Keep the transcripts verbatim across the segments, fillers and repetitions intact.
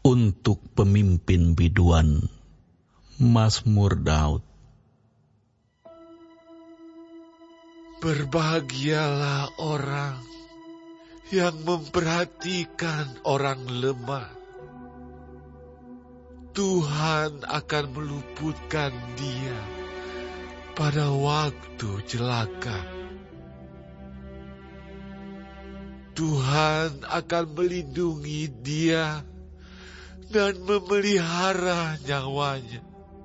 untuk pemimpin biduan. Mazmur Daud. Berbahagialah orang yang memperhatikan orang lemah. Tuhan akan meluputkan dia pada waktu celaka. Tuhan akan melindungi dia dan memelihara nyawanya,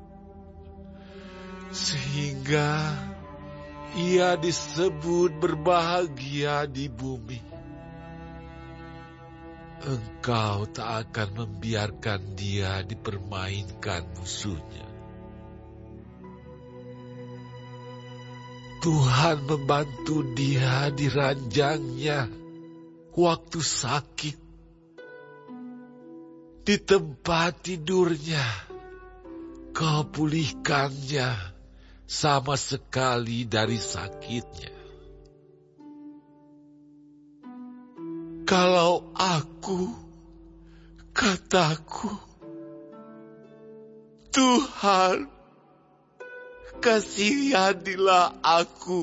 sehingga ia disebut berbahagia di bumi. Engkau tak akan membiarkan dia dipermainkan musuhnya. Tuhan membantu dia di ranjangnya waktu sakit. Di tempat tidurnya, Kau pulihkannya sama sekali dari sakitnya. Kalau aku, kataku, Tuhan, kasihanilah aku,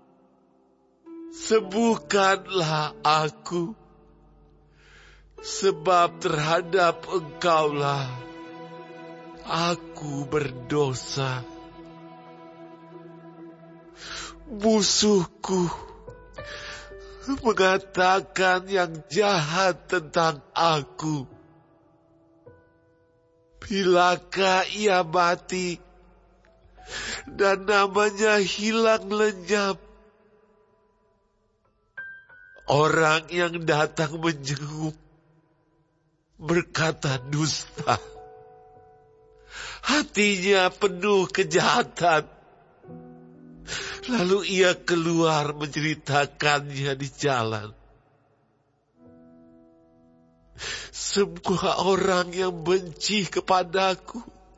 sembuhkanlah aku, sebab terhadap Engkaulah aku berdosa. Musuhku mengatakan yang jahat tentang aku. Bilakah ia mati dan namanya hilang lenyap? Orang yang datang menjenguk berkata dusta. Hatinya penuh kejahatan. Lalu ia keluar menceritakannya di jalan. Semua orang yang benci kepadaku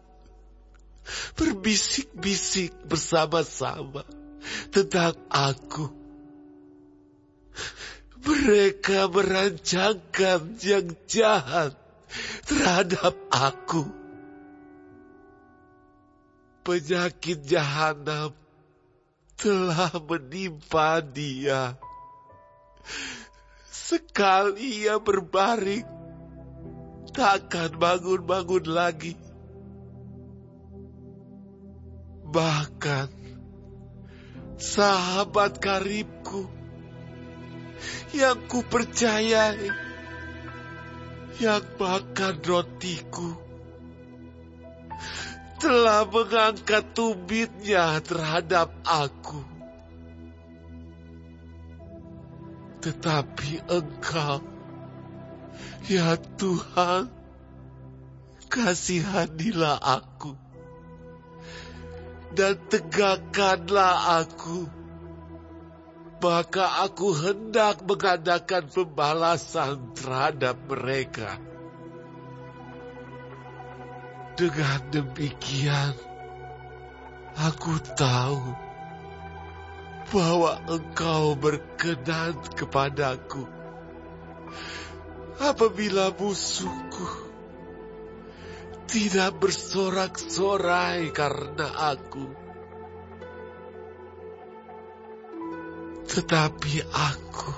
berbisik-bisik bersama-sama tentang aku. Mereka merancangkan yang jahat terhadap aku. Penyakit jahanam telah menimpa dia. Sekali ia berbaring, takkan bangun-bangun lagi. Bahkan sahabat karibku yang kupercayai, yang makan rotiku, telah mengangkat tumitnya terhadap aku. Tetapi Engkau, ya Tuhan, kasihanilah aku dan tegakkanlah aku, maka aku hendak mengadakan pembalasan terhadap mereka. Dengan demikian, aku tahu bahwa Engkau berkenan kepadaku. Apabila musuhku tidak bersorak-sorai karena aku, tetapi aku,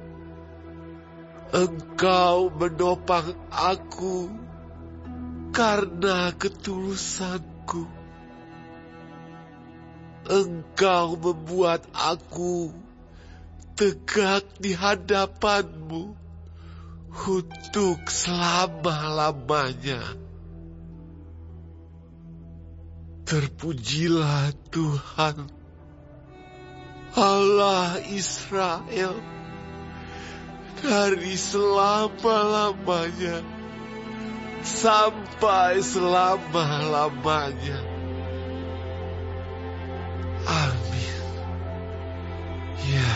Engkau menopang aku karena ketulusanku. Engkau membuat aku tegak di hadapan-Mu untuk selama-lamanya. Terpujilah Tuhan, Allah Israel, dari selama-lamanya sampai selama-lamanya. Amin. Ya